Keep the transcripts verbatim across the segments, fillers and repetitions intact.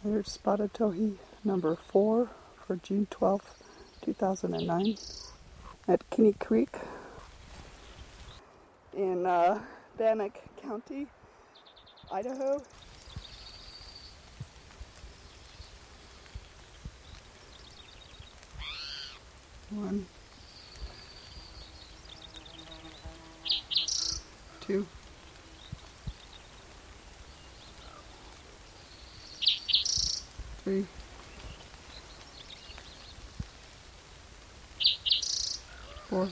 Here's Spotted Towhee number four for June twelfth, two thousand nine at Kinney Creek in uh, Bannock County, Idaho. One, two, three, four,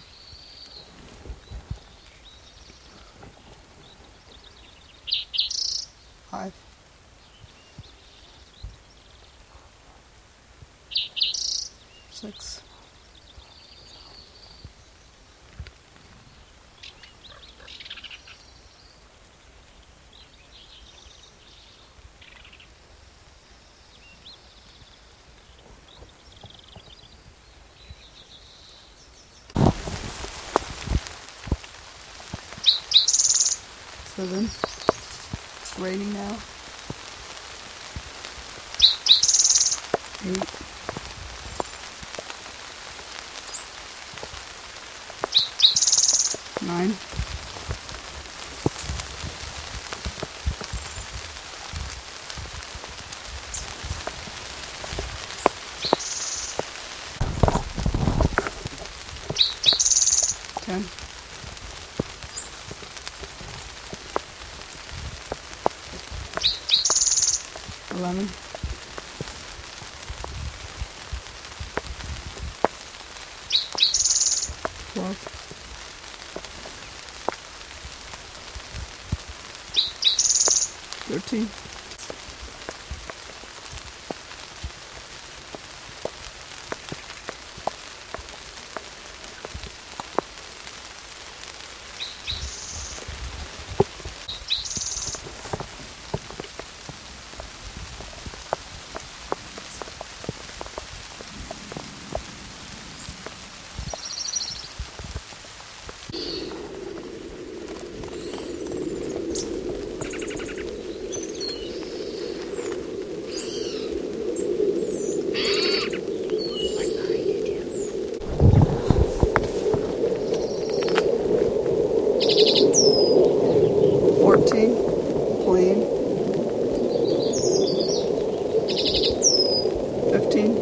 five, six, seven. It's raining now. Eight. Nine. Ten. Eleven. Twelve. Thirteen. Fourteen, plain. Fifteen.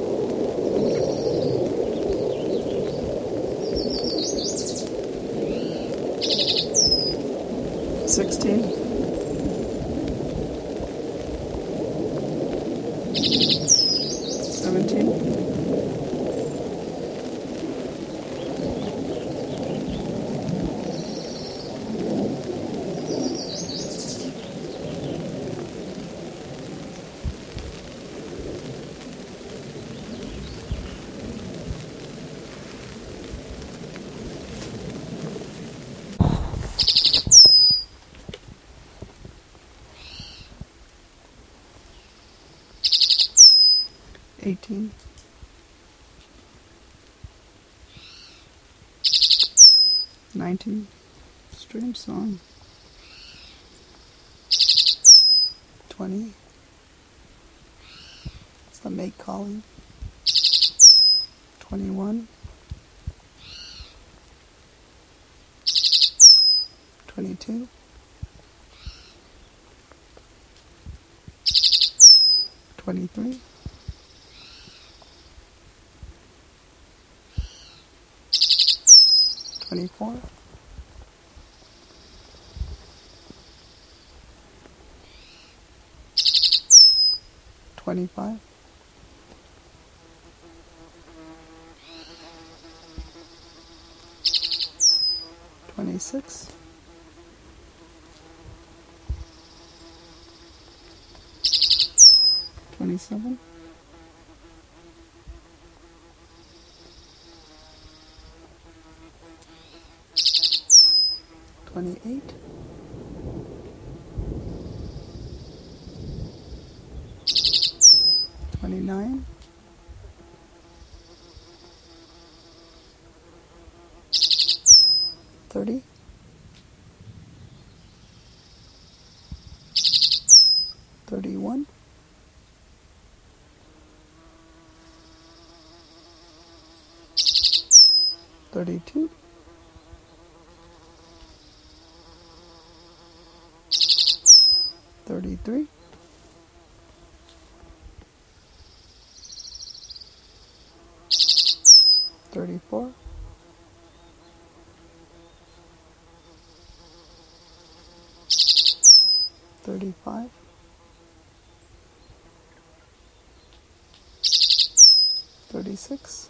Sixteen. Seventeen. Eighteen. Nineteen. Strange song. Twenty. It's the mate calling. Twenty-one. Twenty-two. Twenty-three. Twenty-four. Twenty-five. Twenty-six. Twenty-seven. Twenty-eight. Twenty-nine. Thirty. Thirty-one. thirty-two, thirty-three, thirty-four, thirty-five, thirty-six,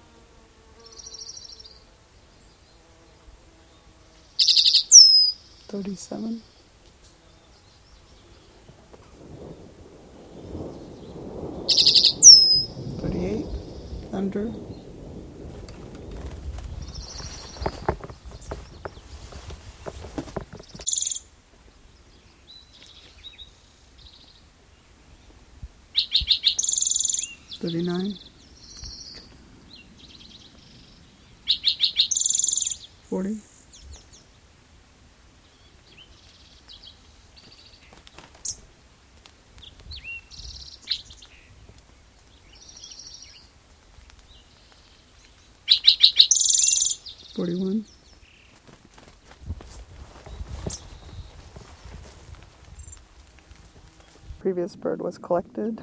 thirty-seven, thirty-eight, under, thirty-nine, forty, forty-one, previous bird was collected.